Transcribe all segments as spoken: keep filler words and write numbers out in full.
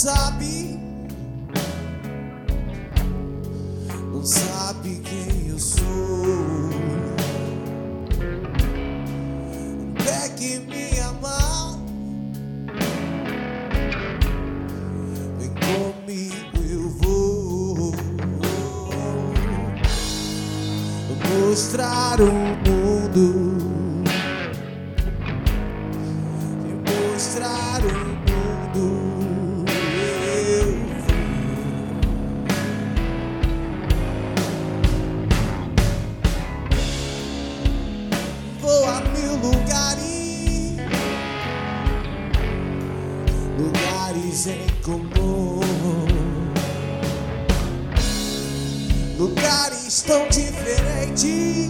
sabe, não sabe quem eu sou. Pegue minha mão, vem comigo, eu vou mostrar o mundo, mostrar o mundo, eu vou, vou a mil lugares, lugares em comum, lugares tão diferentes,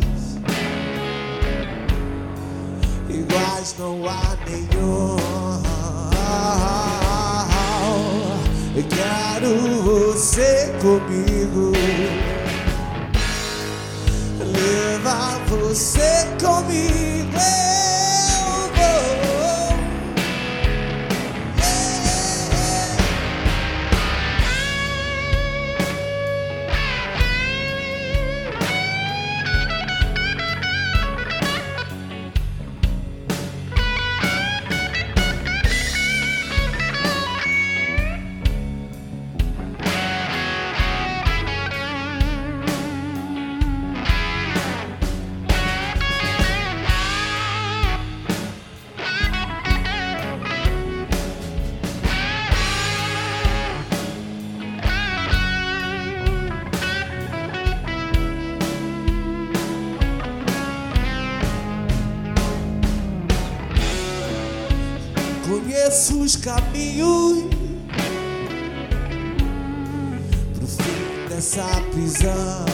iguais não há nenhum. Eu quero você comigo, levar você comigo. Eu vou, yeah. Conheço os caminhos pro fim dessa prisão,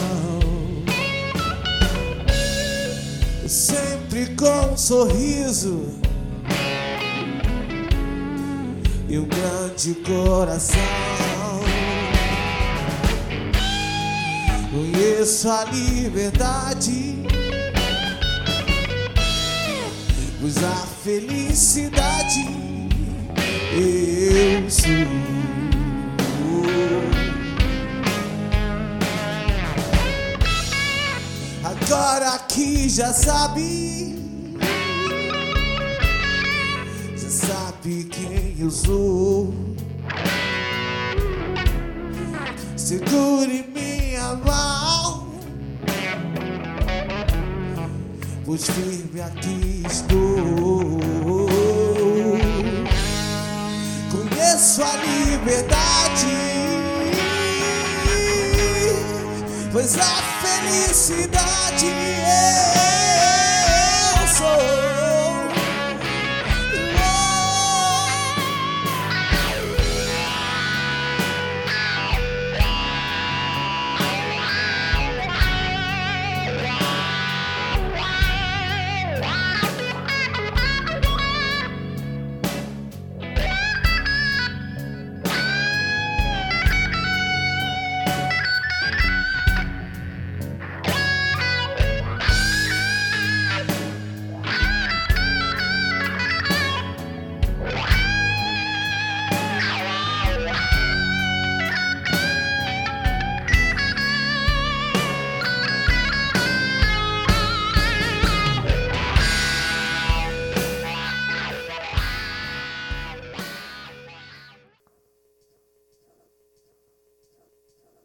sempre com um sorriso e um grande coração. Conheço a liberdade, pois a felicidade eu sou. Agora que já sabe, já sabe quem eu sou. Segure minha mão, pois firme aqui estou. Conheço a liberdade, pois a felicidade é